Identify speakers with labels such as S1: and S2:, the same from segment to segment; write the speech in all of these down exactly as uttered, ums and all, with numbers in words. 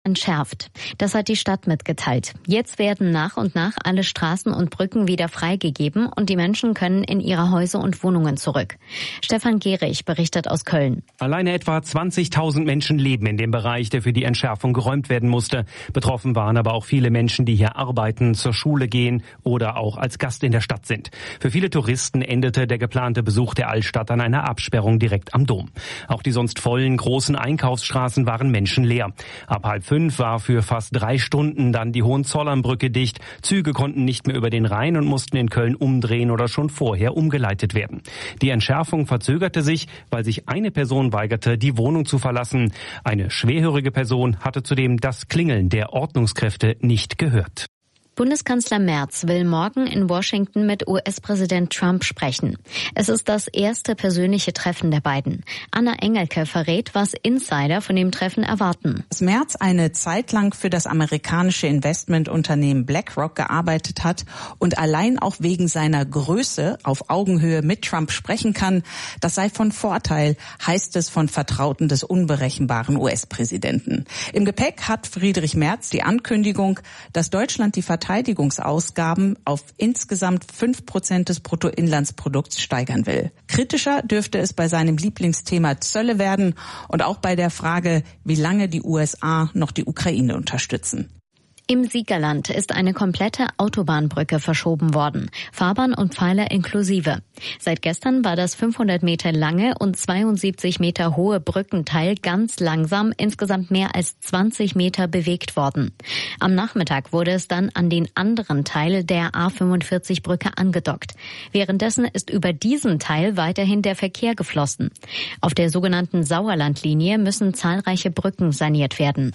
S1: entschärft. Das hat die Stadt mitgeteilt. Jetzt werden nach und nach alle Straßen und Brücken wieder freigegeben und die Menschen können in ihre Häuser und Wohnungen zurück. Stefan Gehrig berichtet aus Köln.
S2: Alleine etwa zwanzigtausend Menschen leben in dem Bereich, der für die Entschärfung geräumt werden musste. Betroffen waren aber auch viele Menschen, die hier arbeiten, zur Schule gehen oder auch als Gast in der Stadt sind. Für viele Touristen endete der geplante Besuch der Altstadt an einer Absperrung direkt am Dom. Auch die sonst vollen großen Einkaufsstraßen waren menschenleer. Ab halb fünf war für fast drei Stunden dann die Hohenzollernbrücke dicht. Züge konnten nicht mehr über den Rhein und mussten in Köln umdrehen oder schon vorher umgeleitet werden. Die Entschärfung verzögerte sich, weil sich eine Person weigerte, die Wohnung zu verlassen. Eine schwerhörige Person hatte zudem das Klingeln der Ordnungskräfte nicht gehört.
S1: Bundeskanzler Merz will morgen in Washington mit U S-Präsident Trump sprechen. Es ist das erste persönliche Treffen der beiden. Anna Engelke verrät, was Insider von dem Treffen erwarten.
S3: Dass Merz eine Zeit lang für das amerikanische Investmentunternehmen BlackRock gearbeitet hat und allein auch wegen seiner Größe auf Augenhöhe mit Trump sprechen kann, das sei von Vorteil, heißt es von Vertrauten des unberechenbaren U S-Präsidenten. Im Gepäck hat Friedrich Merz die Ankündigung, dass Deutschland die Verteidigungsausgaben auf insgesamt fünf Prozent des Bruttoinlandsprodukts steigern will. Kritischer dürfte es bei seinem Lieblingsthema Zölle werden und auch bei der Frage, wie lange die U S A noch die Ukraine unterstützen.
S1: Im Siegerland ist eine komplette Autobahnbrücke verschoben worden, Fahrbahn und Pfeiler inklusive. Seit gestern war das fünfhundert Meter lange und zweiundsiebzig Meter hohe Brückenteil ganz langsam insgesamt mehr als zwanzig Meter bewegt worden. Am Nachmittag wurde es dann an den anderen Teil der A fünfundvierzig Brücke angedockt. Währenddessen ist über diesen Teil weiterhin der Verkehr geflossen. Auf der sogenannten Sauerlandlinie müssen zahlreiche Brücken saniert werden.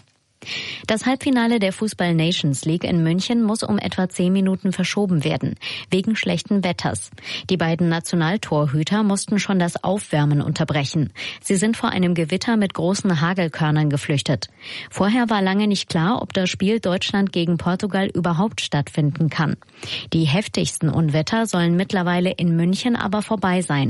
S1: Das Halbfinale der Fußball Nations League in München muss um etwa zehn Minuten verschoben werden, wegen schlechten Wetters. Die beiden Nationaltorhüter mussten schon das Aufwärmen unterbrechen. Sie sind vor einem Gewitter mit großen Hagelkörnern geflüchtet. Vorher war lange nicht klar, ob das Spiel Deutschland gegen Portugal überhaupt stattfinden kann. Die heftigsten Unwetter sollen mittlerweile in München aber vorbei sein.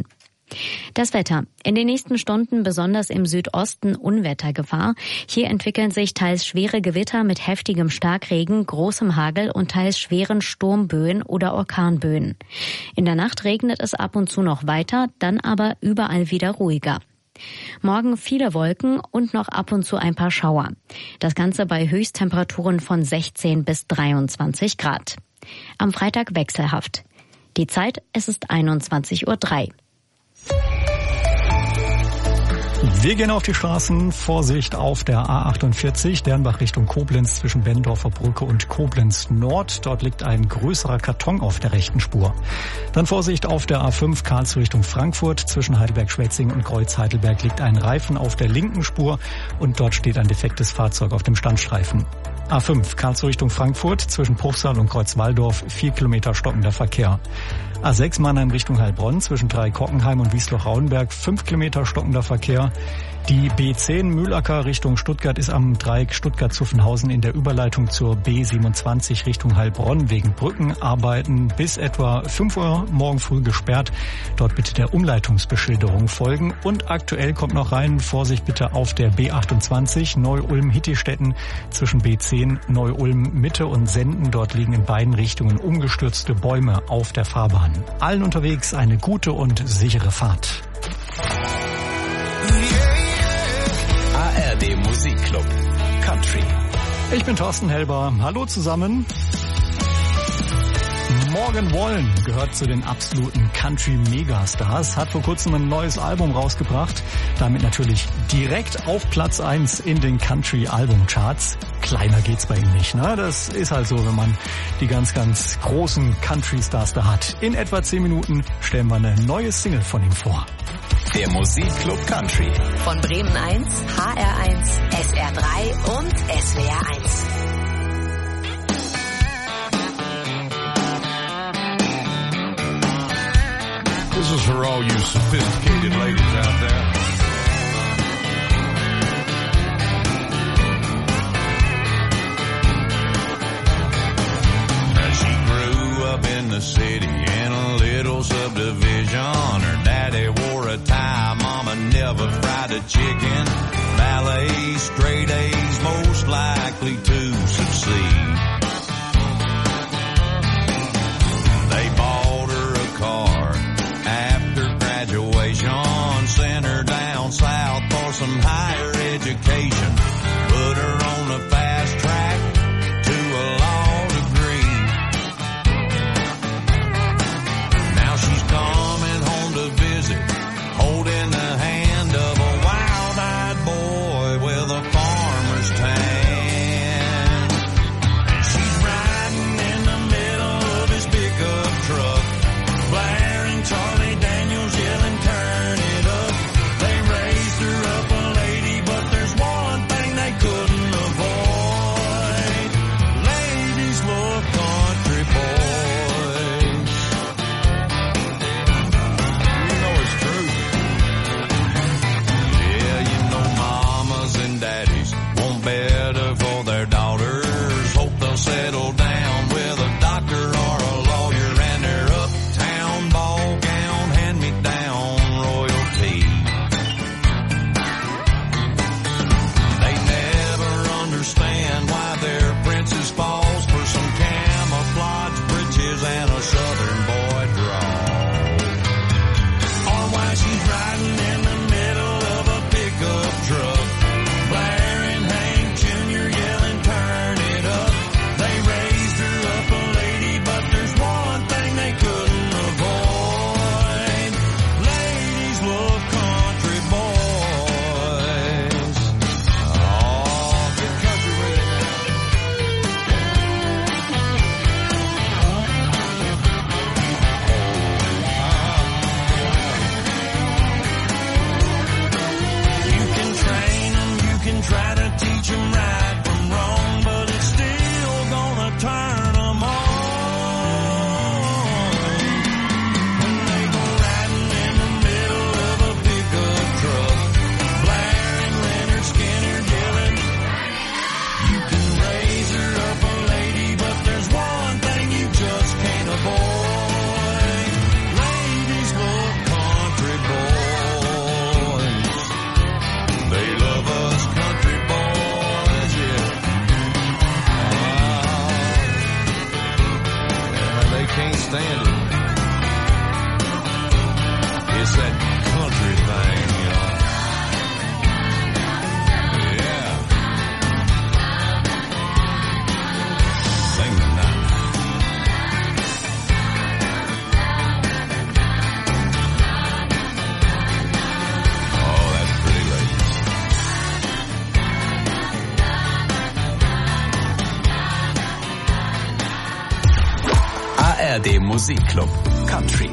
S1: Das Wetter. In den nächsten Stunden besonders im Südosten Unwettergefahr. Hier entwickeln sich teils schwere Gewitter mit heftigem Starkregen, großem Hagel und teils schweren Sturmböen oder Orkanböen. In der Nacht regnet es ab und zu noch weiter, dann aber überall wieder ruhiger. Morgen viele Wolken und noch ab und zu ein paar Schauer. Das Ganze bei Höchsttemperaturen von sechzehn bis dreiundzwanzig Grad. Am Freitag wechselhaft. Die Zeit, es ist einundzwanzig Uhr drei.
S4: Wir gehen auf die Straßen. Vorsicht auf der A achtundvierzig, Dernbach Richtung Koblenz zwischen Bendorfer Brücke und Koblenz Nord. Dort liegt ein größerer Karton auf der rechten Spur. Dann Vorsicht auf der A fünf Karlsruhe Richtung Frankfurt. Zwischen Heidelberg-Schwetzingen und Kreuz-Heidelberg liegt ein Reifen auf der linken Spur und dort steht ein defektes Fahrzeug auf dem Standstreifen. A fünf Karlsruhe Richtung Frankfurt zwischen Bruchsal und Kreuz-Walldorf, vier Kilometer stockender Verkehr. A sechs Mannheim Richtung Heilbronn zwischen Drei-Kockenheim und Wiesloch-Rauenberg, fünf Kilometer stockender Verkehr. Die B zehn Mühlacker Richtung Stuttgart ist am Dreieck Stuttgart-Zuffenhausen in der Überleitung zur B siebenundzwanzig Richtung Heilbronn wegen Brückenarbeiten bis etwa fünf Uhr morgen früh gesperrt. Dort bitte der Umleitungsbeschilderung folgen. Und aktuell kommt noch rein, Vorsicht bitte auf der B achtundzwanzig Neu-Ulm-Hittistetten zwischen B zehn Neu-Ulm-Mitte und Senden. Dort liegen in beiden Richtungen umgestürzte Bäume auf der Fahrbahn. Allen unterwegs eine gute und sichere Fahrt.
S5: A R D Musikclub Country.
S4: Ich bin Thorsten Helber. Hallo zusammen. Morgan Wallen gehört zu den absoluten Country-Megastars, hat vor kurzem ein neues Album rausgebracht, damit natürlich direkt auf Platz eins in den Country-Album-Charts. Kleiner geht's bei ihm nicht, ne? Das ist halt so, wenn man die ganz, ganz großen Country-Stars da hat. In etwa zehn Minuten stellen wir eine neue Single von ihm vor.
S5: Der Musikclub Country.
S6: Von Bremen eins, H R eins, S R drei und S W R eins.
S7: This is for all you sophisticated ladies out there. Now she grew up in the city in a little subdivision. Her daddy wore a tie, mama never fried a chicken. Ballet, straight A's, most like likely to succeed. They bought her a car after graduation, sent her down south for some higher education, put her on a fast track to a law degree. Now she's coming home to visit, holding the hand of a wild-eyed boy with a farmer's tan. And she's riding in the middle of his pickup truck, blaring Charlie Daniels, yelling, turn it up. They raised her up a lady, but there's one thing they couldn't avoid. Ladies love country boys. You know it's true. Yeah, you know mamas and daddies want better for their daughters. Hope they'll settle down with a doctor or a lawyer and their uptown ball gown, hand-me-down royalty. They never understand why their princess falls for some camouflage breeches and a southern boy drawl, or why she's riding in the middle of a pickup truck, blaring Hank Junior, yelling, turn it up. They raised her up a lady, but there's one thing they couldn't avoid. Ladies love country boys. Oh, get country with it now. You can train them, you can try to teach them right from wrong, but it's still gonna turn them on. When they go riding in the middle of a pickup truck, blaring Leonard Skinner, yelling, you can raise her up a lady, but there's one thing you just can't avoid. Ladies love country boys. They love us country boys, yeah. Ah, yeah, they can't stand it. It's that country thing, you know. Yeah. Sing the night. Oh, that's pretty ladies.
S5: A R D Musikclub Country.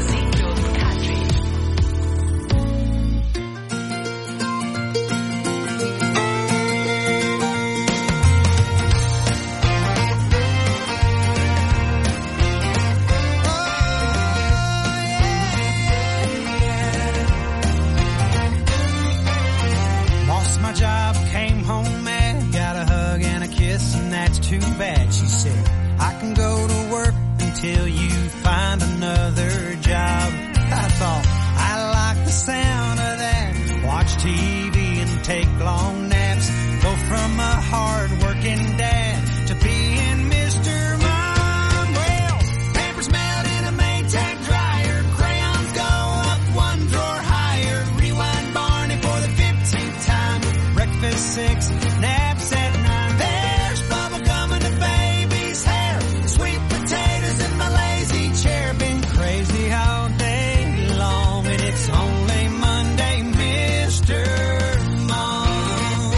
S8: Lost my job, came home mad, got a hug and a kiss, and that's too bad. She said, I can go to work until you find another job. I thought, I like the sound of that. Watch T V and take long naps. Go from a hard-working dad to being Mister Mom. Well, papers melt in a Maytag dryer. Crayons go up one drawer higher. Rewind Barney for the fifteenth time. Breakfast six, naps at nine. There's bubble gum in the baby's hair. Sweet potatoes in my lazy chair. Been crazy all day long, and it's only Monday, Mister Mom.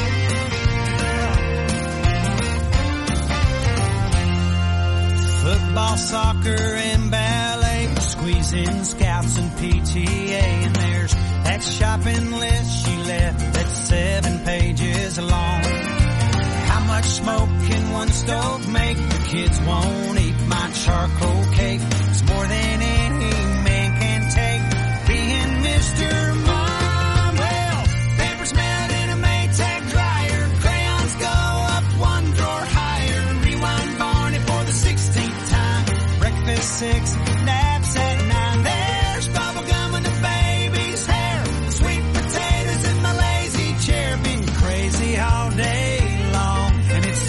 S8: Football, soccer, and ballet, squeezing scouts and P T A. And there's that shopping list she left that's seven pages long. How much smoke can one stove make? The kids won't eat my charcoal cake. It's more than any man can take, being Mister Mom. Well, papers melt in a Maytag dryer. Crayons go up one drawer higher. Rewind Barney for the sixteenth time. Breakfast six, naps at nine. There's bubble gum in the baby's hair. Sweet potatoes in my lazy chair. Been crazy all day long, and it's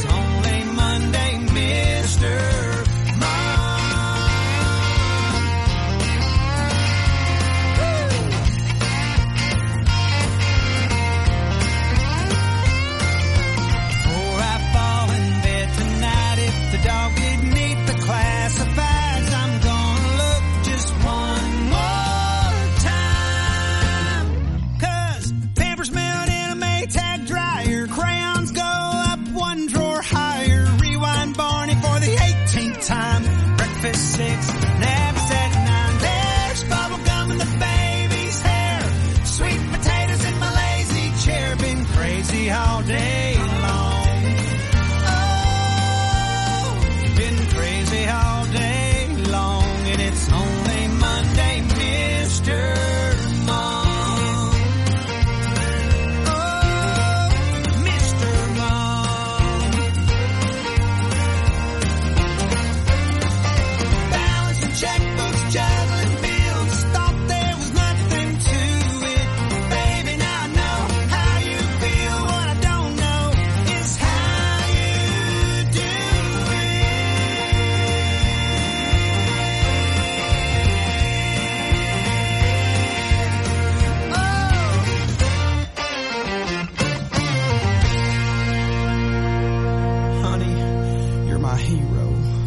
S8: my hero.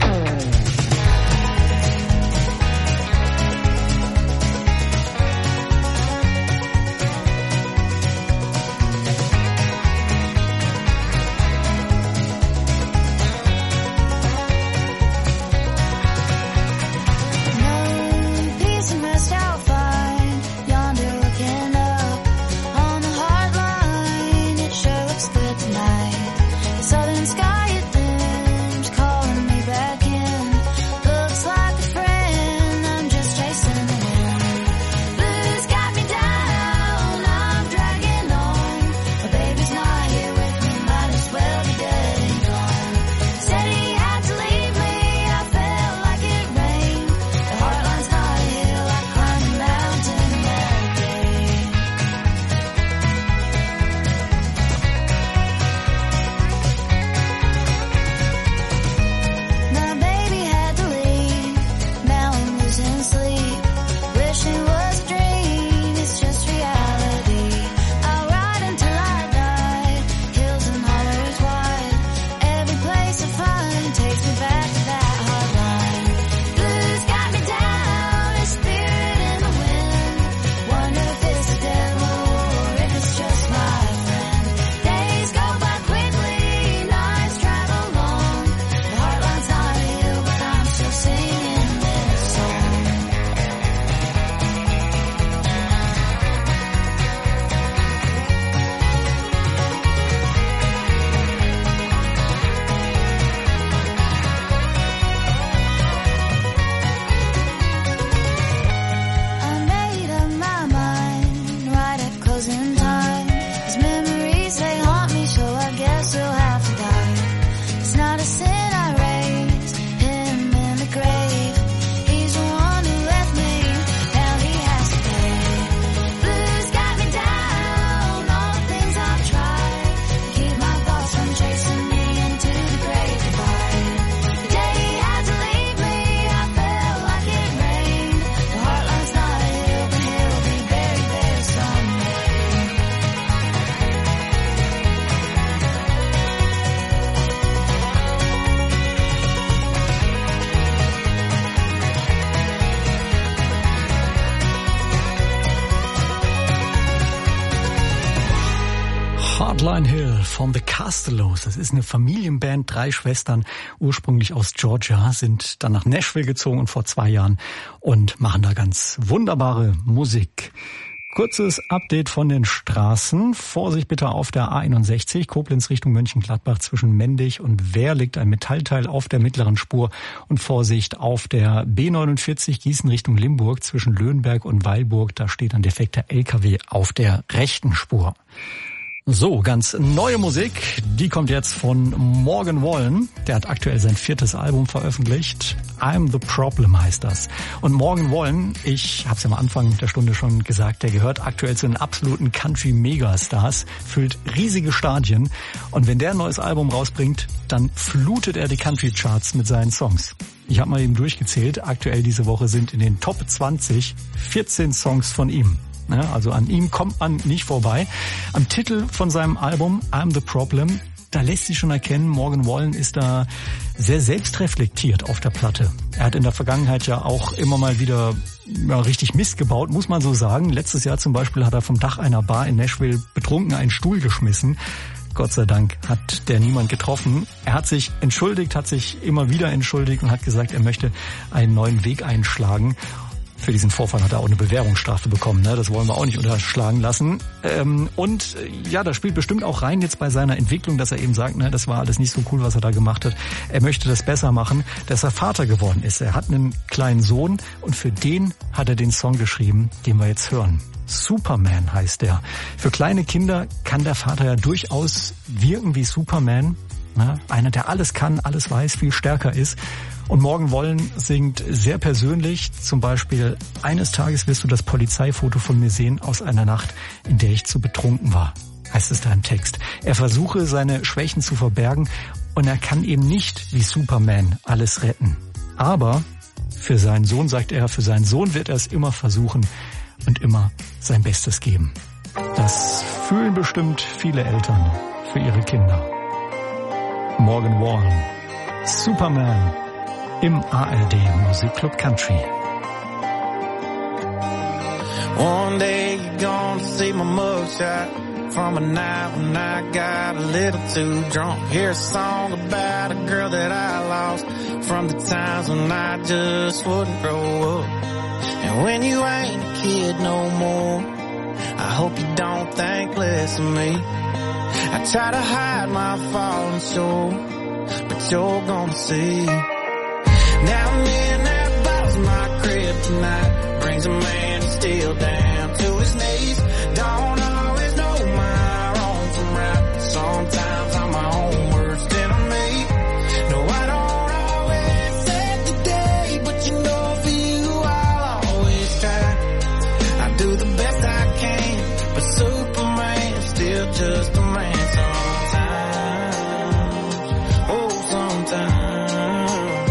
S4: Hardline Hill von The Castellows. Das ist eine Familienband, drei Schwestern, ursprünglich aus Georgia, sind dann nach Nashville gezogen und vor zwei Jahren und machen da ganz wunderbare Musik. Kurzes Update von den Straßen. Vorsicht bitte auf der A einundsechzig, Koblenz Richtung Mönchengladbach zwischen Mendig und Wehr liegt ein Metallteil auf der mittleren Spur. Und Vorsicht auf der B neunundvierzig, Gießen Richtung Limburg zwischen Löhnberg und Weilburg. Da steht ein defekter L K W auf der rechten Spur. So, ganz neue Musik, die kommt jetzt von Morgan Wallen. Der hat aktuell sein viertes Album veröffentlicht. I'm the Problem heißt das. Und Morgan Wallen, ich habe es ja am Anfang der Stunde schon gesagt, der gehört aktuell zu den absoluten Country-Megastars, füllt riesige Stadien. Und wenn der ein neues Album rausbringt, dann flutet er die Country-Charts mit seinen Songs. Ich habe mal eben durchgezählt, aktuell diese Woche sind in den Top zwanzig vierzehn Songs von ihm. Ja, also an ihm kommt man nicht vorbei. Am Titel von seinem Album I'm the Problem, da lässt sich schon erkennen, Morgan Wallen ist da sehr selbstreflektiert auf der Platte. Er hat in der Vergangenheit ja auch immer mal wieder ja, richtig Mist gebaut, muss man so sagen. Letztes Jahr zum Beispiel hat er vom Dach einer Bar in Nashville betrunken einen Stuhl geschmissen. Gott sei Dank hat der niemand getroffen. Er hat sich entschuldigt, hat sich immer wieder entschuldigt und hat gesagt, er möchte einen neuen Weg einschlagen. Für diesen Vorfall hat er auch eine Bewährungsstrafe bekommen, ne? Das wollen wir auch nicht unterschlagen lassen. Ähm, und ja, das spielt bestimmt auch rein jetzt bei seiner Entwicklung, dass er eben sagt, ne, das war alles nicht so cool, was er da gemacht hat. Er möchte das besser machen, dass er Vater geworden ist. Er hat einen kleinen Sohn und für den hat er den Song geschrieben, den wir jetzt hören. Superman heißt der. Für kleine Kinder kann der Vater ja durchaus wirken wie Superman. Ne? Einer, der alles kann, alles weiß, viel stärker ist. Und Morgan Wallen singt sehr persönlich, zum Beispiel, eines Tages wirst du das Polizeifoto von mir sehen aus einer Nacht, in der ich zu betrunken war, heißt es da im Text. Er versuche, seine Schwächen zu verbergen und er kann eben nicht wie Superman alles retten. Aber für seinen Sohn, sagt er, für seinen Sohn wird er es immer versuchen und immer sein Bestes geben. Das fühlen bestimmt viele Eltern für ihre Kinder. Morgan Wallen. Superman im A R D Musikclub Country.
S8: One day you're gonna see my mugshot from a night when I got a little too drunk. Hear a song about a girl that I lost from the times when I just wouldn't grow up. And when you ain't a kid no more, I hope you don't think less of me. I try to hide my falling shore, but you're gonna see. Now and then that bottle's my kryptonite, brings a man still down to his knees. Don't always know my wrong from right, sometimes I'm my own worst enemy. No, I don't always save the day, but you know for you I'll always try. I do the best I can, but Superman's still just a man sometimes. Oh, sometimes.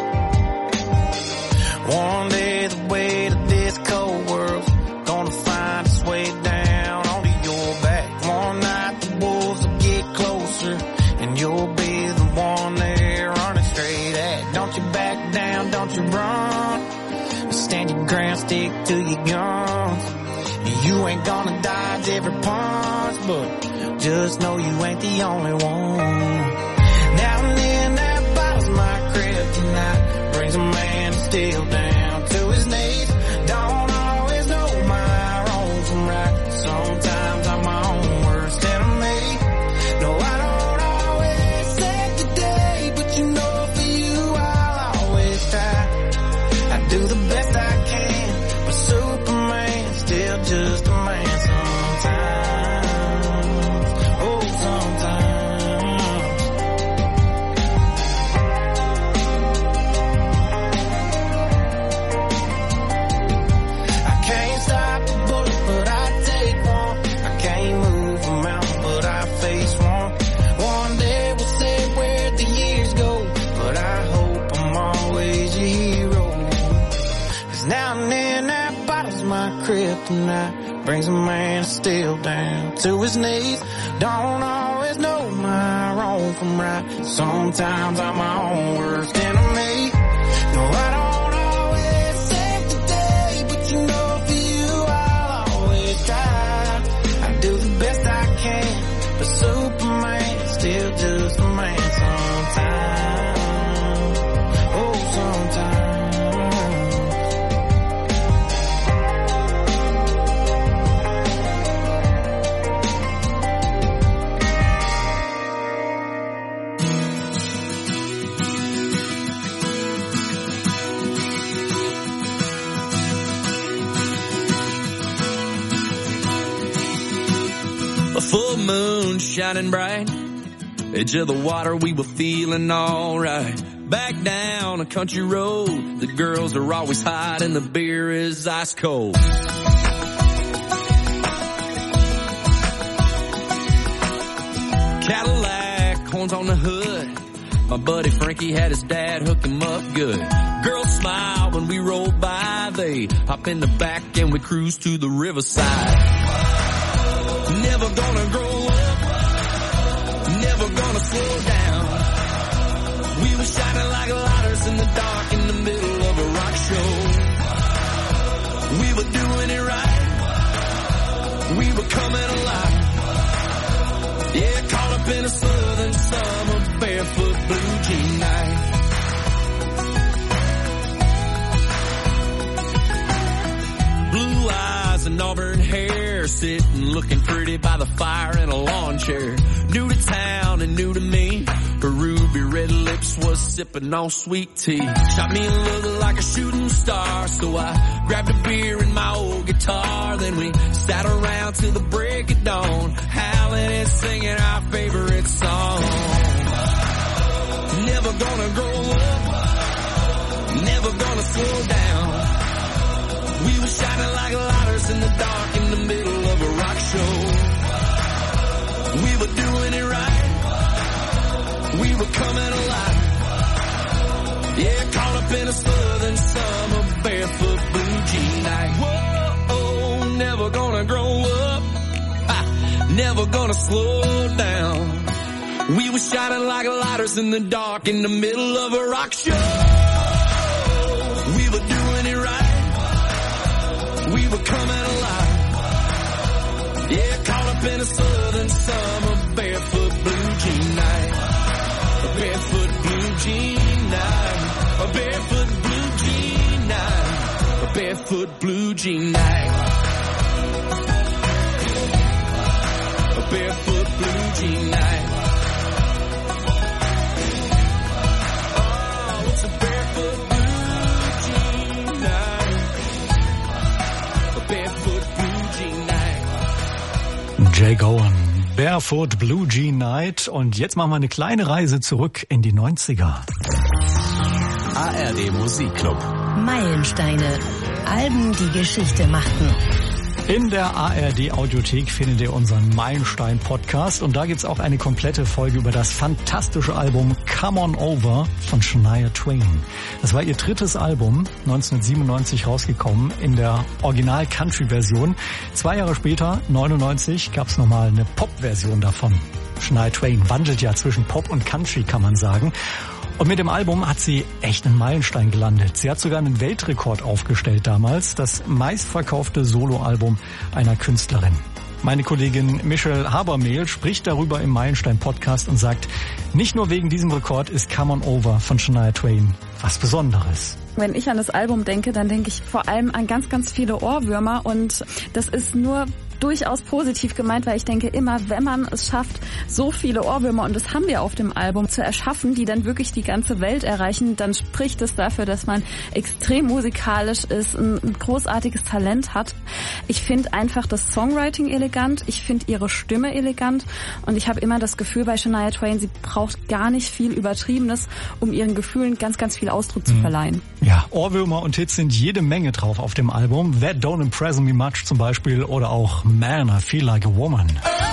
S8: One day the weight of this cold world's gonna find its way down onto your back. One night the wolves will get closer, and you'll be the one they're running straight at. Don't you back down, don't you run. Stand your ground, stick to your guns. You ain't gonna dodge every punch, but just know you ain't the only one. Now and then that bottle's my kryptonite, brings a man still down to his knees. Don't always know my wrong from right, sometimes I'm my own worst enemy. No, I don't always save the day, but you know for you I'll always try. I do the best I can, but Superman's still just a man sometimes. Oh, sometimes. I can't stop the bullet, but I take one. I can't move a mountain, but I face one. One day we'll say where the years go, but I hope I'm always your hero. 'Cause now and then that bottle's my kryptonite, brings a man still down to his knees. Don't always know my wrong from right, sometimes I'm my own worst enemy. No, I don't always save the day, but you know for you I'll always try. I do the best I can, but Superman's still just a man sometimes. Oh, sometimes.
S9: A full moon shining bright, edge of the water, we were feeling alright. Back down a country road, the girls are always hot and the beer is ice cold. Cadillac, horns on the hood, my buddy Frankie had his dad hook him up good. Girls smile when we roll by, they hop in the back and we cruise to the riverside. Never gonna grow up, never gonna slow down. We were shining like lighters in the dark in the middle of a rock show. We were doing it right, we were coming alive. Yeah, caught up in a southern summer, barefoot blue jean night. Blue eyes and auburn hair, sitting looking pretty by the fire in a lawn chair. New to town and new to me, her ruby red lips was sipping on sweet tea. Shot me a look like a shooting star, so I grabbed a beer and my old guitar. Then we sat around till the break of dawn, howling and singing our favorite song. Never gonna grow up, never gonna slow down. We were shining like lighters in the dark in the middle of a rock show. We were doing it right, we were coming alive. Yeah, caught up in a southern summer, barefoot blue jean night. Whoa, never gonna grow up, ha, never gonna slow down. We were shining like lighters in the dark in the middle of a rock show. We were doing it right. We were coming alive. Yeah, caught up in a southern summer barefoot blue jean night. A barefoot blue jean night. A barefoot blue jean night. A barefoot blue jean night. A barefoot blue jean night. Oh, it's a barefoot blue jean night. A barefoot blue jean night.
S4: Jay Gowan, Barefoot Blue Jean Night. Und jetzt machen wir eine kleine Reise zurück in die neunziger.
S5: A R D Musikclub.
S6: Meilensteine. Alben, die Geschichte machten.
S4: In der A R D Audiothek findet ihr unseren Meilenstein-Podcast und da gibt's auch eine komplette Folge über das fantastische Album Come On Over von Shania Twain. Das war ihr drittes Album, neunzehnhundertsiebenundneunzig rausgekommen, in der Original-Country-Version. Zwei Jahre später, neunundneunzig, gab's nochmal eine Pop-Version davon. Shania Twain wandelt ja zwischen Pop und Country, kann man sagen. Und mit dem Album hat sie echt einen Meilenstein gelandet. Sie hat sogar einen Weltrekord aufgestellt damals, das meistverkaufte Soloalbum einer Künstlerin. Meine Kollegin Michelle Habermehl spricht darüber im Meilenstein-Podcast und sagt, nicht nur wegen diesem Rekord ist Come On Over von Shania Twain was Besonderes.
S10: Wenn ich an das Album denke, dann denke ich vor allem an ganz, ganz viele Ohrwürmer und das ist nur durchaus positiv gemeint, weil ich denke immer, wenn man es schafft, so viele Ohrwürmer, und das haben wir auf dem Album, zu erschaffen, die dann wirklich die ganze Welt erreichen, dann spricht es dafür, dass man extrem musikalisch ist, ein, ein großartiges Talent hat. Ich finde einfach das Songwriting elegant, ich finde ihre Stimme elegant und ich habe immer das Gefühl bei Shania Twain, sie braucht gar nicht viel Übertriebenes, um ihren Gefühlen ganz, ganz viel Ausdruck zu verleihen.
S4: Ja, Ohrwürmer und Hits sind jede Menge drauf auf dem Album. That Don't Impress Me Much zum Beispiel oder auch Man, I Feel Like a Woman.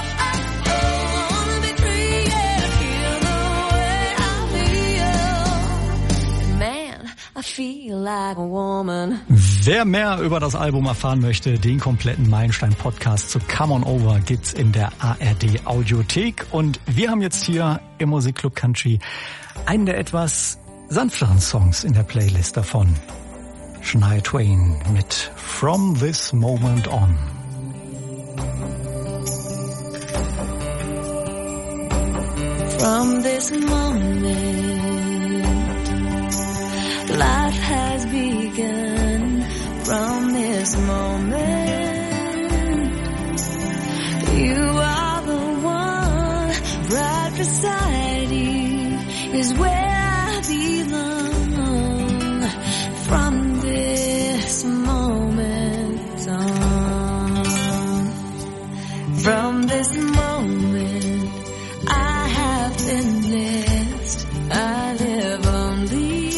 S6: I feel like a woman.
S4: Wer mehr über das Album erfahren möchte, den kompletten Meilenstein-Podcast zu Come On Over gibt's in der A R D Audiothek. Und wir haben jetzt hier im Musikclub Country einen der etwas sanfteren Songs in der Playlist davon. Shania Twain mit From This Moment On.
S11: From this moment, life has begun. From this moment, you are the one. Right beside you is where I belong. From this moment on, from this moment, I have been blessed. I live only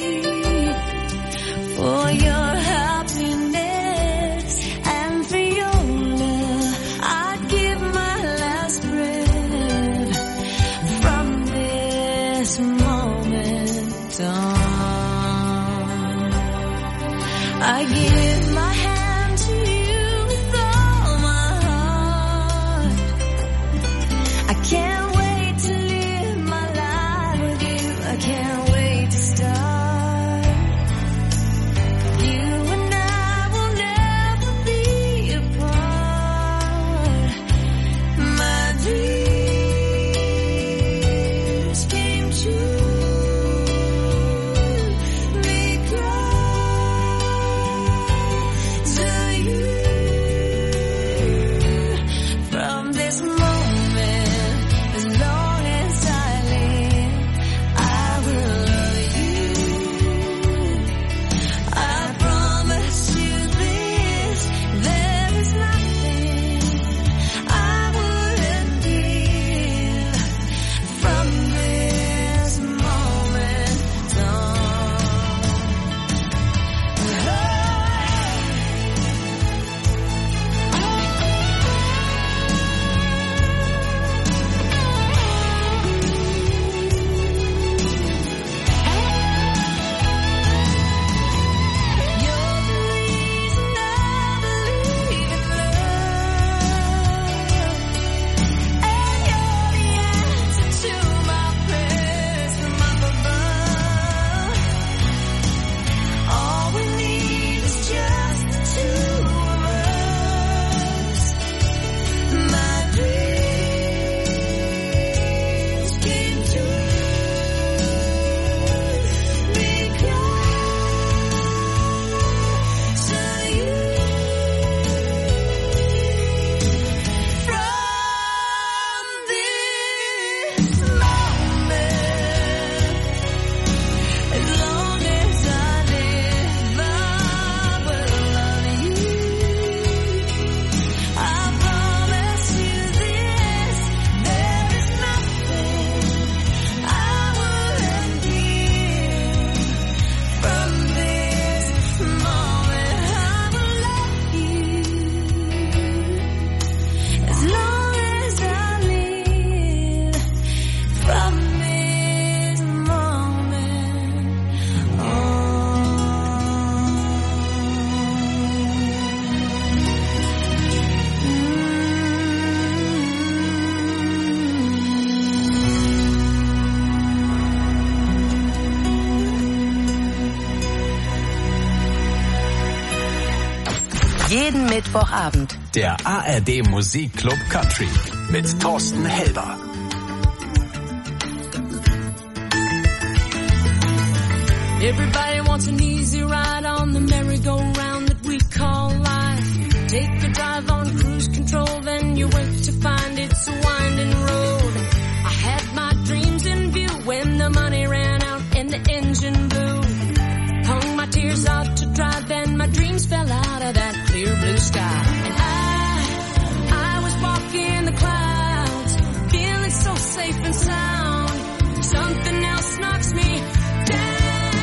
S11: for your happiness and for your love. I'd give my last breath. From this moment on, I give my hand to you with all my heart. I can't wait to live my life with you. I can't wait to start. You and I will never be apart. My dreams came true because
S6: Jeden Mittwochabend.
S5: Der A R D Musikclub Country mit Thorsten Helber.
S12: Everybody wants an easy ride on the merry-go-round that we call life. Take a drive on cruise control, then you wake to find it's a winding road. I had my dreams in view when the money ran out and the engine blew. Hung my tears out to dry, then my dreams fell out of that clear blue sky. And I, I was walking the clouds, feeling so safe and sound. Something else knocks me down.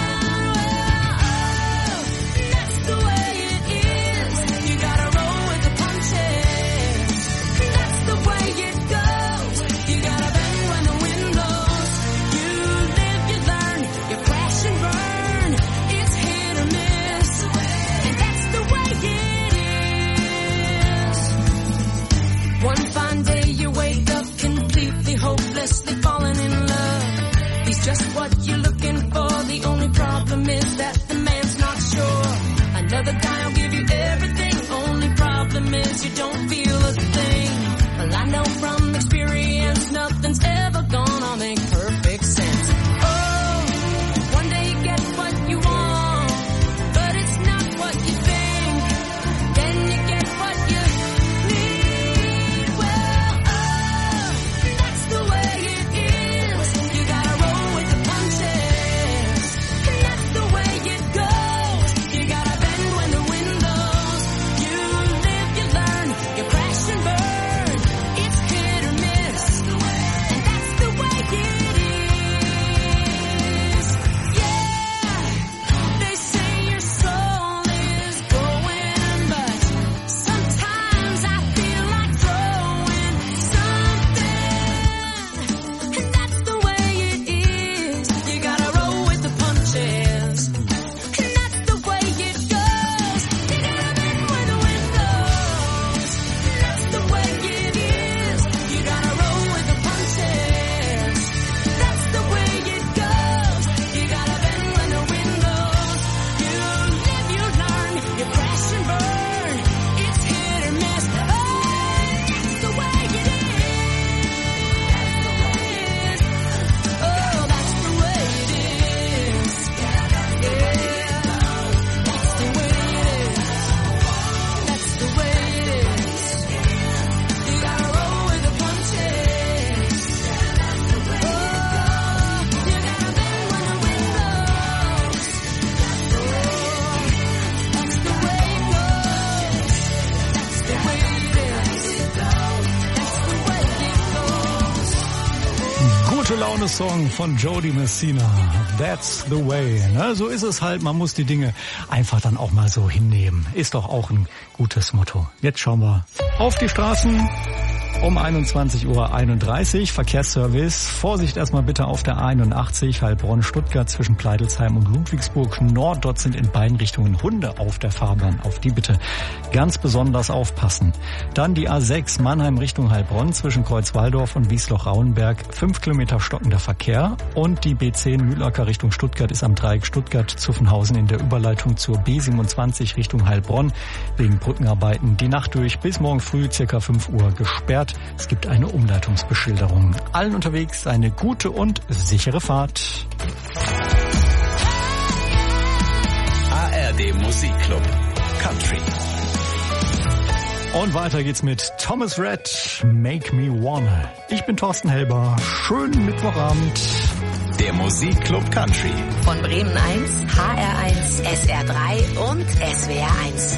S12: One fine day you wake up completely hopelessly falling in love. He's just what you're looking for. The only problem is that the man's not sure. Another guy will give you everything. Only problem is you don't feel a thing. Well, I know from experience nothing's ever gonna make perfect sense. Oh, one day you get what you want, but it's not what you think. Then you get what you need. Well, oh, that's the way it is. You gotta roll with the punches. That's the way it goes. You gotta bend when the wind blows. You live, you learn, you crash and burn. It's hit or miss, and that's the way it is. Yeah, they say your soul is going, but sometimes I feel like throwing something, and that's the way it is. You gotta roll with the punches, and that's the way it goes. You gotta bend when the wind blows, and that's the way it is. You gotta roll with the punches, that's the way it goes. You gotta bend when the wind blows. You live, you learn, you crash and burn. It's hit or miss. Oh, that's the way it is. Oh, that's the way it is. Yeah, that's the way it is. That's the way it is. You gotta roll with the punches. Oh, you gotta bend when the wind blows. That's the way it goes. That's the way it is. That's the way it goes.
S4: Gute Laune-Song von Jody Messina. That's the way. Ne? So ist es halt. Man muss die Dinge einfach dann auch mal so hinnehmen. Ist doch auch ein gutes Motto. Jetzt schauen wir auf die Straßen. Um einundzwanzig Uhr einunddreißig, Verkehrsservice. Vorsicht erstmal bitte auf der A einundachtzig, Heilbronn-Stuttgart zwischen Pleidelsheim und Ludwigsburg Nord. Dort sind in beiden Richtungen Hunde auf der Fahrbahn. Auf die bitte ganz besonders aufpassen. Dann die A sechs, Mannheim Richtung Heilbronn zwischen Kreuzwaldorf und Wiesloch-Rauenberg. Fünf Kilometer stockender Verkehr. Und die B zehn Mühlacker Richtung Stuttgart ist am Dreieck Stuttgart-Zuffenhausen in der Überleitung zur B siebenundzwanzig Richtung Heilbronn wegen Brückenarbeiten die Nacht durch bis morgen früh circa fünf Uhr gesperrt. Es gibt eine Umleitungsbeschilderung. Allen unterwegs eine gute und sichere Fahrt.
S5: A R D Musikclub Country.
S4: Und weiter geht's mit Thomas Rhett, Make Me Wanna. Ich bin Thorsten Helber. Schönen Mittwochabend.
S5: Der Musikclub Country.
S6: Von Bremen eins, H R eins, S R drei und S W R eins.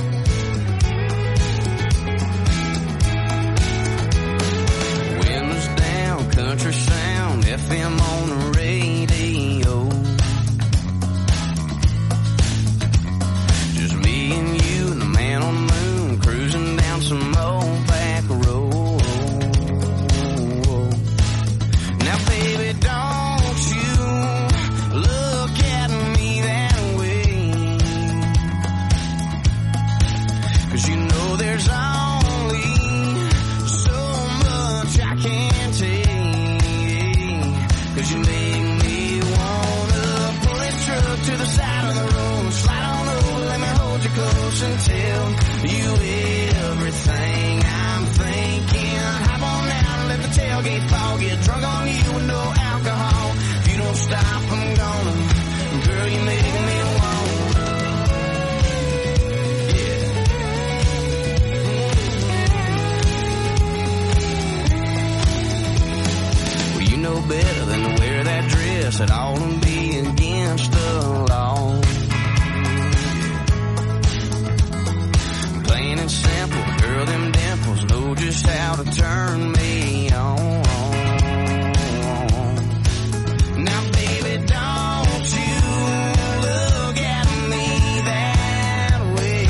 S9: Country sound, F M on the radio. Just me and you and the man on the moon cruising down some old back road. Now baby, don't you look at me that way.
S8: close and tell you everything I'm thinking. Hop on out and let the tailgate fall. Get drunk on you with no alcohol. If you don't stop, I'm gonna. Girl, you make me wanna. Yeah. Well, you know better than to wear that dress at all and be against the law. Plain and simple, girl, them dimples know just how to turn me on. Now, baby, don't you look at me that way,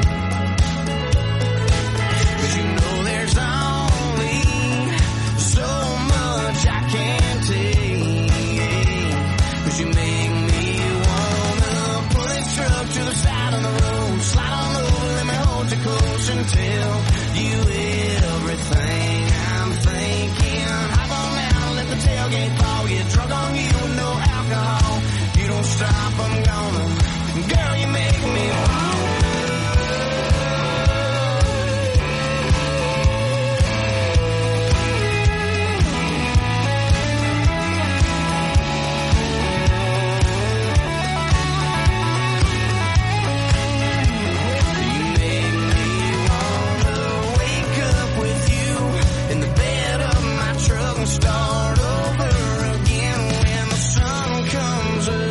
S8: 'cause you know there's only so much I can take, 'cause you make me wanna pull this truck to the side of the road, slide on over, let me hold you close and tell you everything I'm thinking. Hop on out, let the tailgate fall, get drunk on you with no alcohol. If you don't stop, I'm gonna. Girl, you make me wanna. You make me wanna wake up with you in the bed of my truck and start over again when the sun comes up.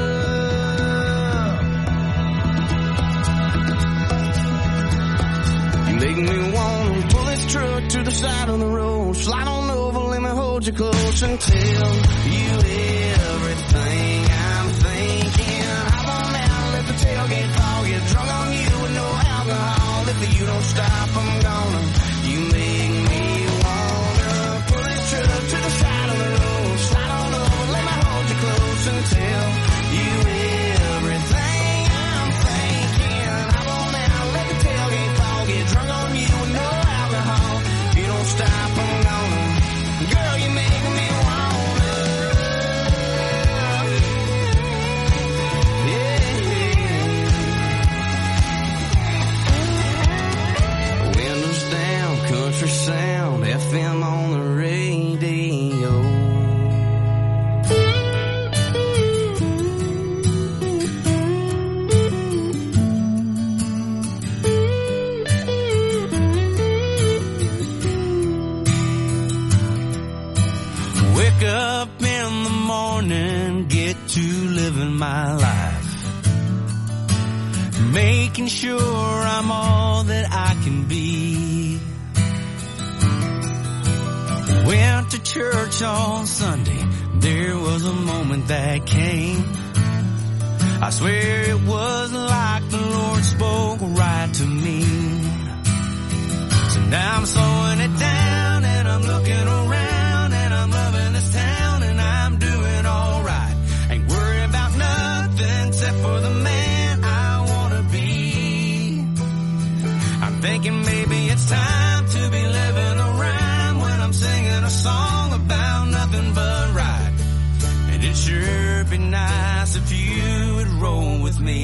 S8: You make me wanna pull this truck to the side of the road, slide on over, let me hold you close and tell you everything I'm thinking. Hop on out, let the tailgate fall, get drunk on you with no alcohol. If you don't stop, I'm gonna. You make me wanna pull this truck to the side of the road, slide on over, let me hold you close and tell you everything I'm thinking. Hop on out, let the tailgate fall, get drunk on you with no alcohol. If you don't stop, I'm gonna. Girl, you make me wanna. Yeah. Windows down, country sound, F M on the radio. Wake up in the morning, get to living my life, making sure I'm all that I can be. Went to church on Sunday, there was a moment that came. I swear it was like the Lord spoke right to me. So now I'm slowing it down and I'm looking around and I'm loving this town and I'm doing alright. Ain't worried about nothing except for the man I wanna be. I'm thinking maybe it's time to be living a rhyme when I'm singing a song about nothing but right. And it'd sure be nice if you would roll with me.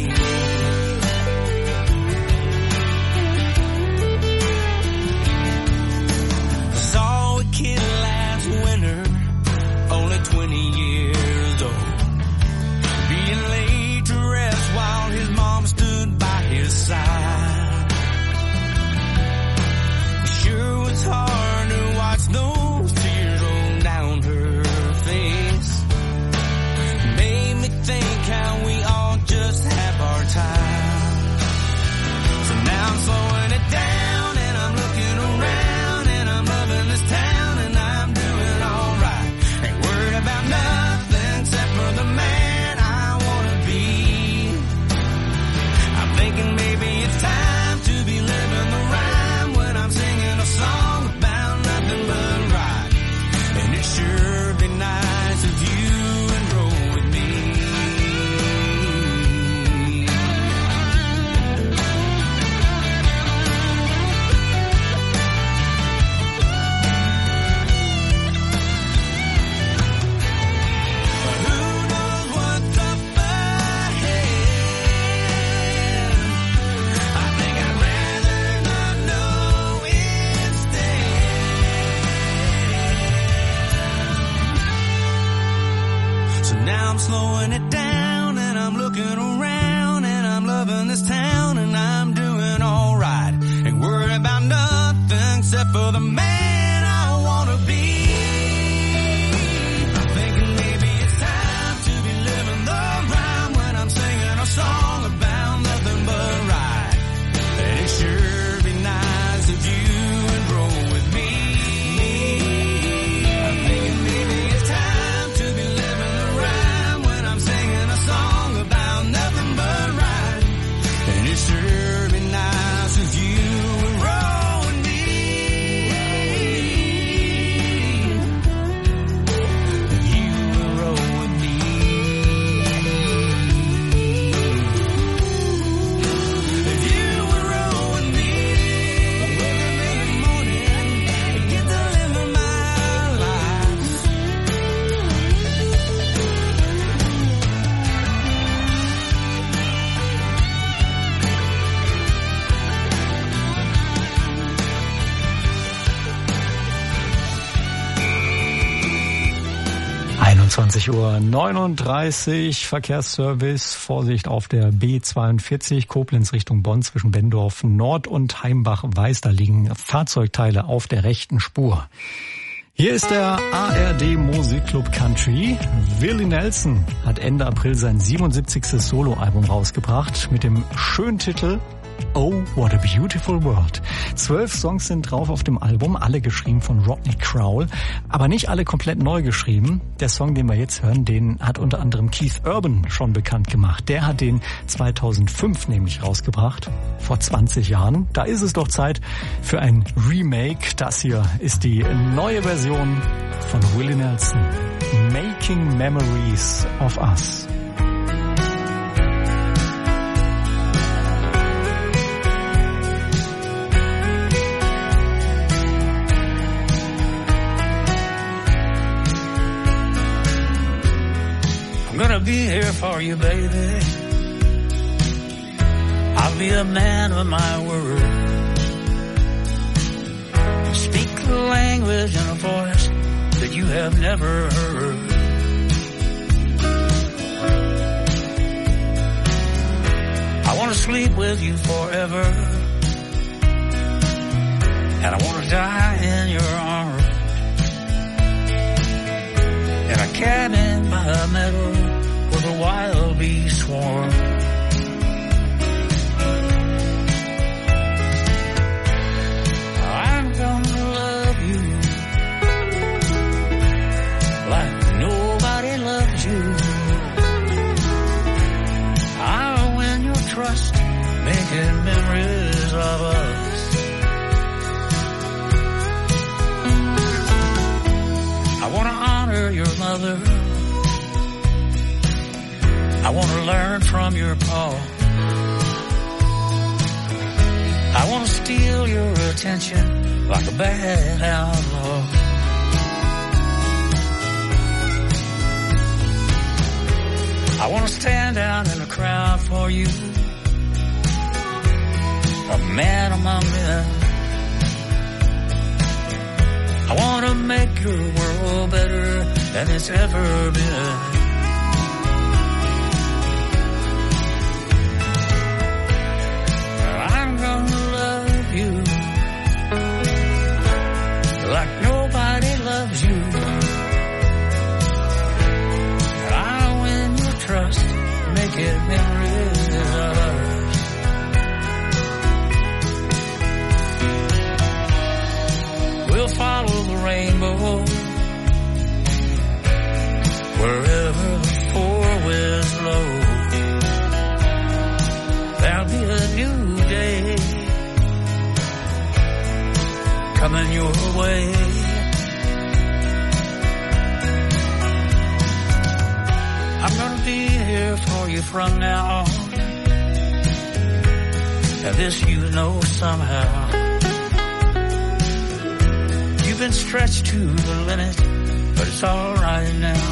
S8: Saw a kid last winter, only twenty years old, being laid to rest while his mom stood by his side. It sure was hard to watch those tears roll down her face. Made me think how we all just have our time. Now I'm slowing it down and I'm looking around and I'm loving this town and I'm doing alright. Ain't worried about nothing except for the man I wanna be. I'm thinking maybe it's time to be living the rhyme when I'm singing a song about nothing but right. And it sure be nice if you would roll with me. I'm thinking maybe it's time to be living the rhyme when I'm singing a song about nothing but right. And it sure be nice if you would roll with me. If you would roll with me. If you would roll with me. Wake up in the morning and get to living my life.
S4: einundzwanzig Uhr neununddreißig, Verkehrsservice, Vorsicht auf der B zweiundvierzig, Koblenz Richtung Bonn zwischen Bendorf Nord und Heimbach-Weiß. Da liegen Fahrzeugteile auf der rechten Spur. Hier ist der A R D Musikclub Country. Willie Nelson hat Ende April sein siebenundsiebzigstes Soloalbum rausgebracht mit dem schönen Titel Oh, What a Beautiful World. Zwölf Songs sind drauf auf dem Album, alle geschrieben von Rodney Crowell, aber nicht alle komplett neu geschrieben. Der Song, den wir jetzt hören, den hat unter anderem Keith Urban schon bekannt gemacht. Der hat den zweitausendfünf nämlich rausgebracht, vor zwanzig Jahren. Da ist es doch Zeit für ein Remake. Das hier ist die neue Version von Willie Nelson. Making Memories of Us.
S13: I'm gonna be here for you, baby. I'll be a man of my word. Speak the language in a voice that you have never heard. I wanna sleep with you forever, and I wanna die in your arms. In a cabin by a meadow where the wild bees swarm. I'm gonna love you like nobody loves you. I'll win your trust, making memories of us. I wanna honor your mother. I wanna learn from your pa. I wanna steal your attention like a bad outlaw. I wanna stand out in the crowd for you, a man among men. I wanna make your world better than it's ever been. I'm gonna love you like nobody loves you. I'll win your trust, making memories of ours. We'll follow the rainbow wherever the four winds blow. There'll be a new day coming your way. I'm gonna be here for you from now on, and this you know somehow. You've been stretched to the limit, but it's all right now.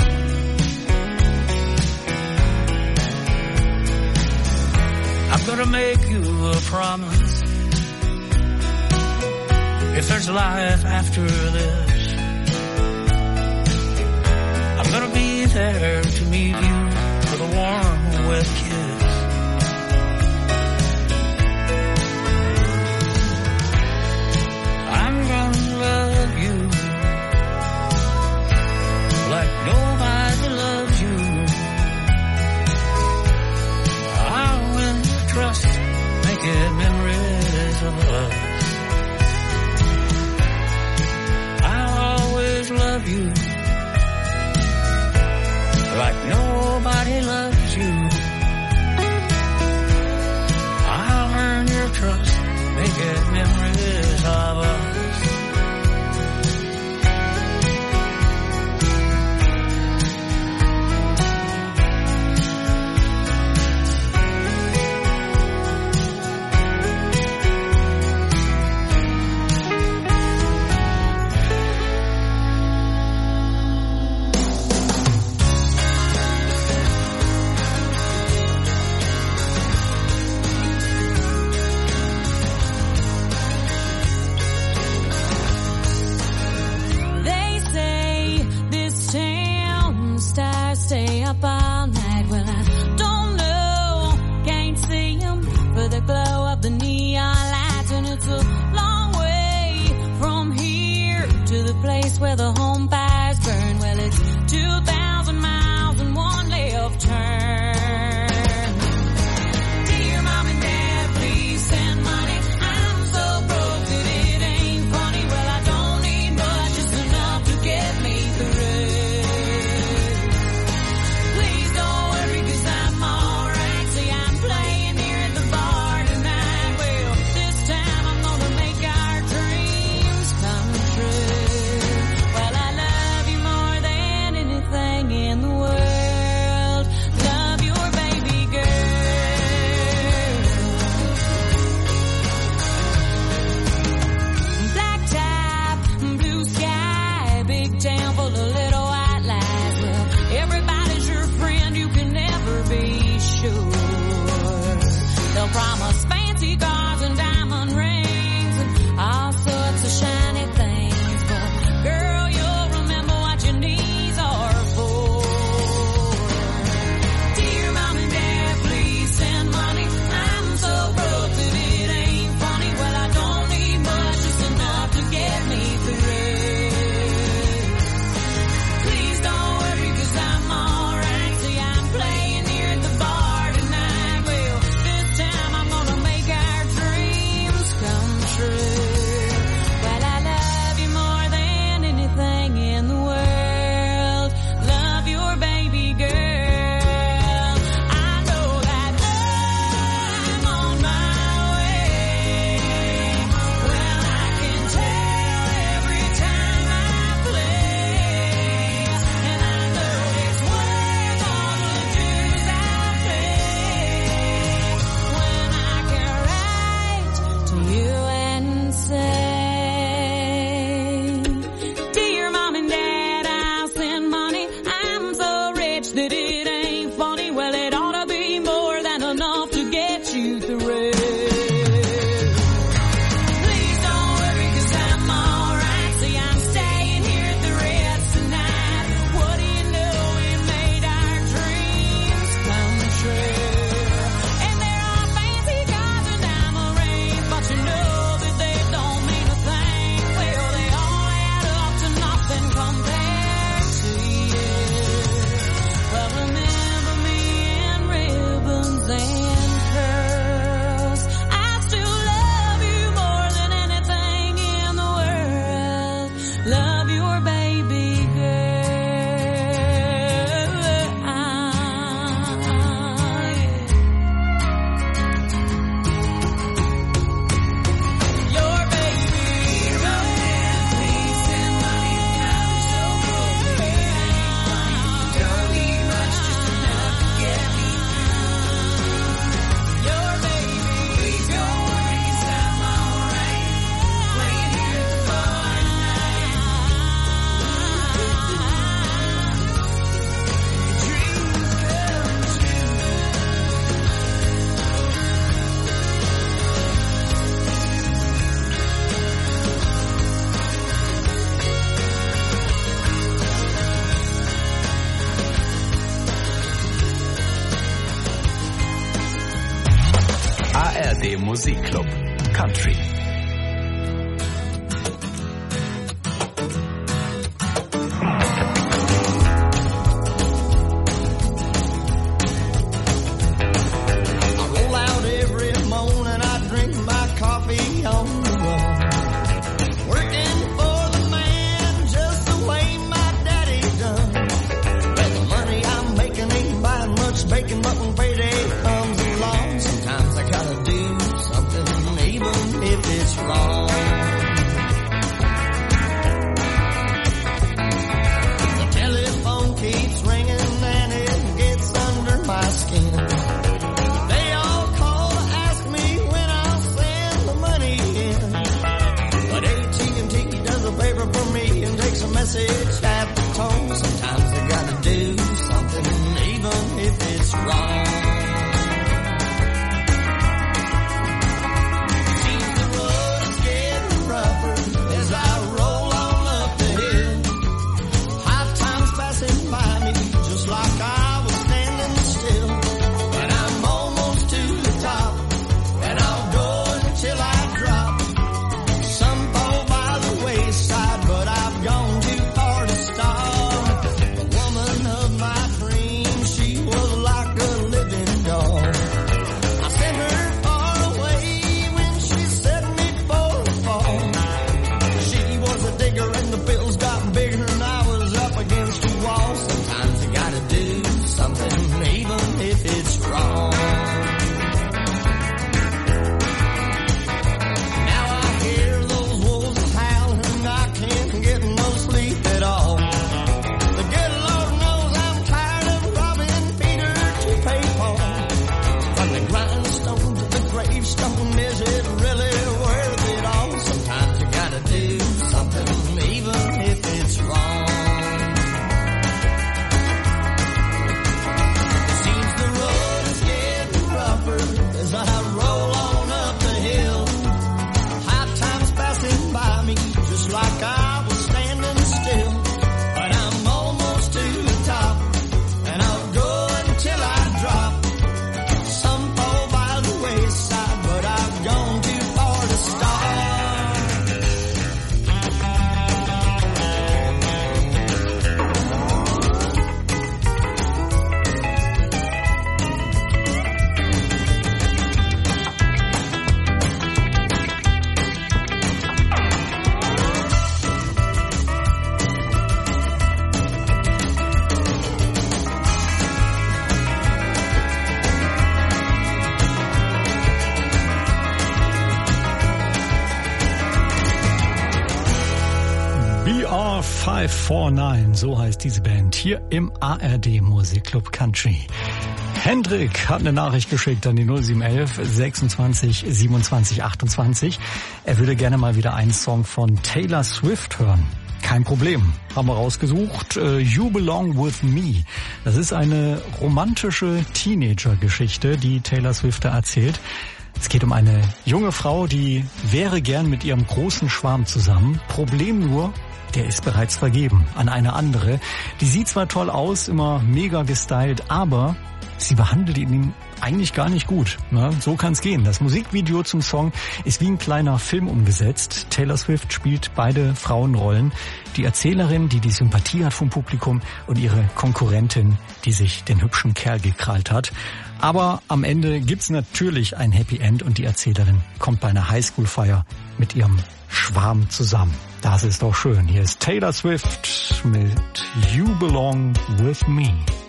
S13: I'm gonna make you a promise. If there's life after this, I'm gonna be there to meet you with a warm, wet kiss. I'm gonna love you like nobody loves you. I'll win your trust, making memories of us. I'll always love you like nobody loves you. I'll earn your trust, making memories of us.
S11: Stay up all night. Well, I don't know, can't see them for the glow of the neon lights. And it's a long way from here to the place where the home fires burn. Well, it's two thousand miles and one left turn. Dear Mom and Dad, please send money. I'm so broke that it ain't funny. Well, I don't need much, just enough to get me through. Promise fancy cars and diamond rings and all sorts of shiny things, but girl, you'll remember what your knees are for. Dear Mom and Dad, please send money. I'm so broke that it ain't funny. Well, I don't need much, just enough to get me through. Please don't worry, 'cause I'm alright. See, I'm playing here at the bar tonight. Well, this time I'm gonna make our dreams come true. Well, I love you more than anything in the world. Love your baby girl. I know that I'm on my way. Well, I can tell every time I play. And I know it's worth all the dues I pay. When I can write to you and say, dear Mom and Dad, I'll send money. I'm so rich that it ain't funny. Well, it ought to be more than enough to get you through. Please don't worry, 'cause I'm alright. See, I'm staying here at the Ritz tonight. What do you know, we made our dreams come true. And there are fancy cars and diamond rings, but you know that they don't mean a thing. Well, they all add up to nothing compared to you. Well,
S5: R D Musikclub Country.
S4: five four nine, so heißt diese Band hier im A R D Musikclub Country. Hendrik hat eine Nachricht geschickt an die null sieben elf sechsundzwanzig siebenundzwanzig achtundzwanzig. Er würde gerne mal wieder einen Song von Taylor Swift hören. Kein Problem, haben wir rausgesucht. Uh, You Belong With Me. Das ist eine romantische Teenager-Geschichte, die Taylor Swift da erzählt. Es geht um eine junge Frau, die wäre gern mit ihrem großen Schwarm zusammen. Problem nur, der ist bereits vergeben an eine andere. Die sieht zwar toll aus, immer mega gestylt, aber sie behandelt ihn eigentlich gar nicht gut. Na, so kann's gehen. Das Musikvideo zum Song ist wie ein kleiner Film umgesetzt. Taylor Swift spielt beide Frauenrollen. Die Erzählerin, die die Sympathie hat vom Publikum, und ihre Konkurrentin, die sich den hübschen Kerl gekrallt hat. Aber am Ende gibt's natürlich ein Happy End und die Erzählerin kommt bei einer Highschool-Feier mit ihrem Schwarm zusammen. Das ist doch schön. Hier ist Taylor Swift mit You Belong With Me.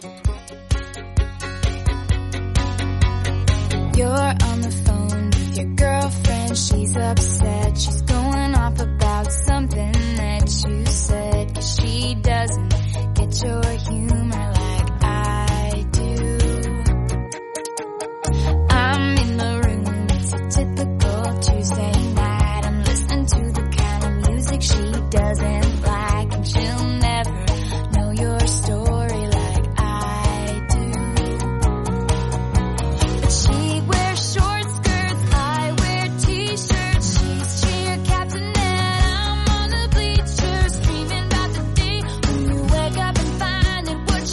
S11: You're on the phone with your girlfriend, she's upset, she's going off about something that you said, 'cause she doesn't get your humor like I do. I'm in the room, it's a typical Tuesday night, I'm listening to the kind of music she doesn't like, and she'll never know your story like I do. But she wears short skirts, I wear t-shirts, she's cheer captain and I'm on the bleachers, screaming about the day when you wake up and find that what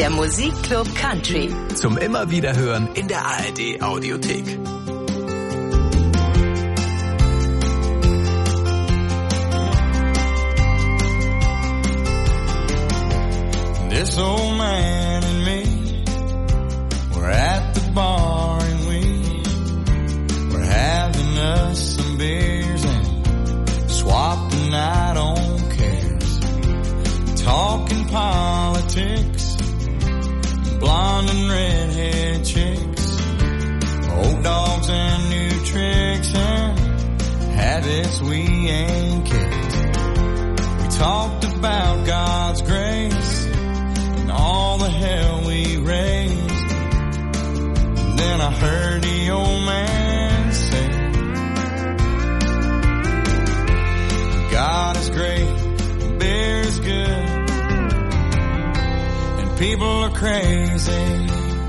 S6: Der Musikclub Country.
S5: Zum immer wieder hören in der A R D Audiothek.
S8: This old man and me, we're at the bar and we, we're having us some beers and swapping night on cares, talking politics, blonde and redhead chicks, old dogs and new tricks and habits we ain't kept. We talked about God's grace, all the hell we raised. And then I heard the old man say, God is great, beer is good, and people are crazy.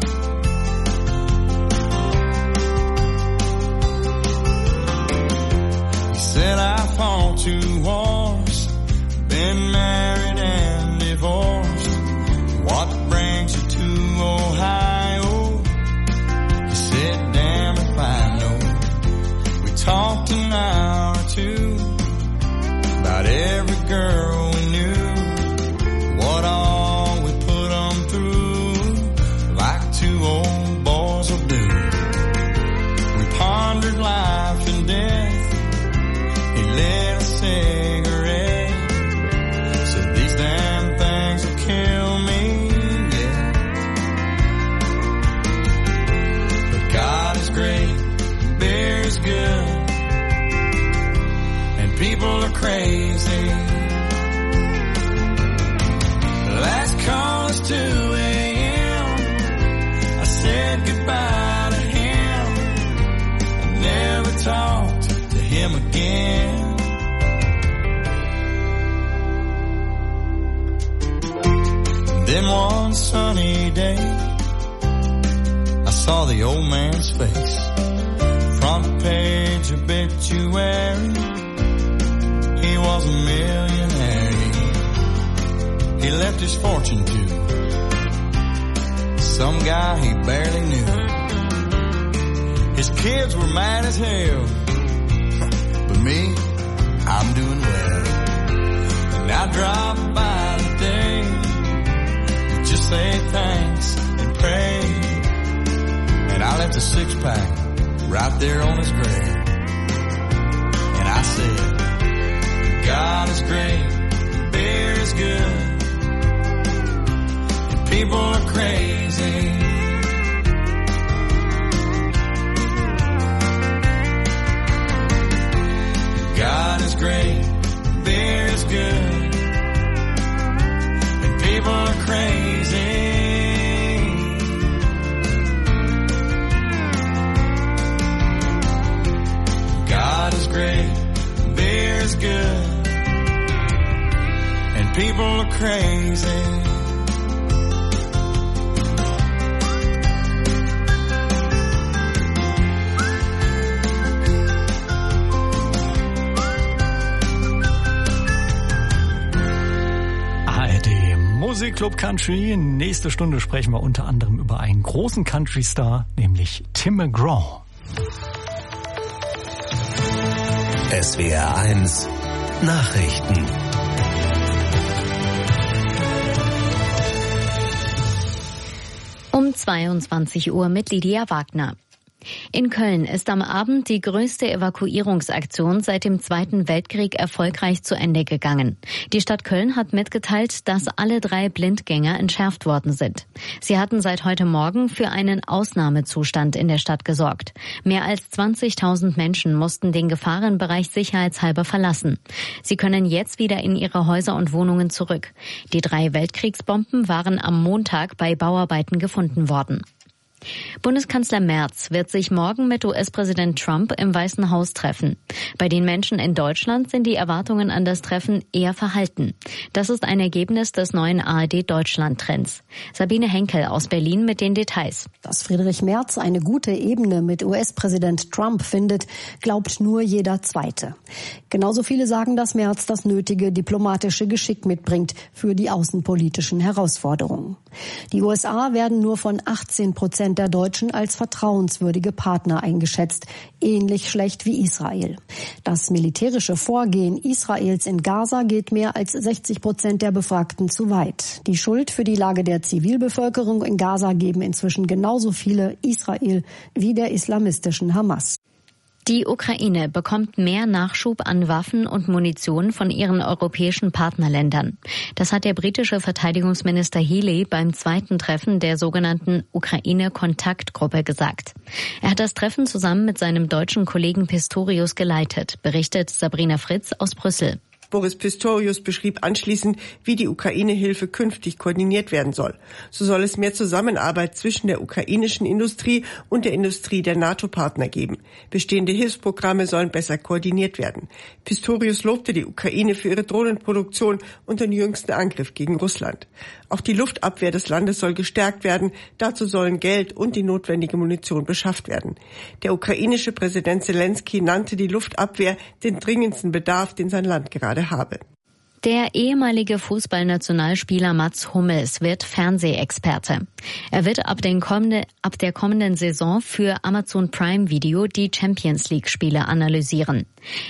S8: He said I fought two wars, been married and divorced. What brings you to Ohio? He said, damn if I know. We talked an hour or two about every girl we knew, what all we put them through, like two old boys will do. We pondered life and death. He lit a cigarette, said these damn things will kill me. Great, beer's good, and people are crazy. Last call is two a.m. I said goodbye to him. I never talked to him again. Then one sunny day, saw the old man's face, front page obituary. He was a millionaire. He left his fortune to some guy he barely knew. His kids were mad as hell, but me, I'm doing well. And I dropped by today to just say thanks and pray. And I left a six-pack right there on his grave. And I said, God is great, beer is good, and people are crazy. God is great, beer is good, and people are crazy. God is great, beer is good, and people are crazy.
S4: A R D Musikclub Country. Nächste Stunde sprechen wir unter anderem über einen großen Country-Star, nämlich Tim McGraw.
S5: S W R eins Nachrichten.
S1: Um zweiundzwanzig Uhr mit Lydia Wagner. In Köln ist am Abend die größte Evakuierungsaktion seit dem Zweiten Weltkrieg erfolgreich zu Ende gegangen. Die Stadt Köln hat mitgeteilt, dass alle drei Blindgänger entschärft worden sind. Sie hatten seit heute Morgen für einen Ausnahmezustand in der Stadt gesorgt. Mehr als zwanzigtausend Menschen mussten den Gefahrenbereich sicherheitshalber verlassen. Sie können jetzt wieder in ihre Häuser und Wohnungen zurück. Die drei Weltkriegsbomben waren am Montag bei Bauarbeiten gefunden worden. Bundeskanzler Merz wird sich morgen mit U S-Präsident Trump im Weißen Haus treffen. Bei den Menschen in Deutschland sind die Erwartungen an das Treffen eher verhalten. Das ist ein Ergebnis des neuen A R D-Deutschland-Trends. Sabine Henkel aus Berlin mit den Details.
S14: Dass Friedrich Merz eine gute Ebene mit U S-Präsident Trump findet, glaubt nur jeder Zweite. Genauso viele sagen, dass Merz das nötige diplomatische Geschick mitbringt für die außenpolitischen Herausforderungen. Die U S A werden nur von achtzehn Prozent der Deutschen als vertrauenswürdige Partner eingeschätzt, ähnlich schlecht wie Israel. Das militärische Vorgehen Israels in Gaza geht mehr als sechzig Prozent der Befragten zu weit. Die Schuld für die Lage der Zivilbevölkerung in Gaza geben inzwischen genauso viele Israel wie der islamistischen Hamas.
S1: Die Ukraine bekommt mehr Nachschub an Waffen und Munition von ihren europäischen Partnerländern. Das hat der britische Verteidigungsminister Healey beim zweiten Treffen der sogenannten Ukraine-Kontaktgruppe gesagt. Er hat das Treffen zusammen mit seinem deutschen Kollegen Pistorius geleitet, berichtet Sabrina Fritz aus Brüssel.
S15: Boris Pistorius beschrieb anschließend, wie die Ukraine-Hilfe künftig koordiniert werden soll. So soll es mehr Zusammenarbeit zwischen der ukrainischen Industrie und der Industrie der NATO-Partner geben. Bestehende Hilfsprogramme sollen besser koordiniert werden. Pistorius lobte die Ukraine für ihre Drohnenproduktion und den jüngsten Angriff gegen Russland. Auch die Luftabwehr des Landes soll gestärkt werden. Dazu sollen Geld und die notwendige Munition beschafft werden. Der ukrainische Präsident Zelensky nannte die Luftabwehr den dringendsten Bedarf, den sein Land gerade habe.
S1: Der ehemalige Fußballnationalspieler Mats Hummels wird Fernsehexperte. Er wird ab, den kommende, ab der kommenden Saison für Amazon Prime Video die Champions League Spiele analysieren.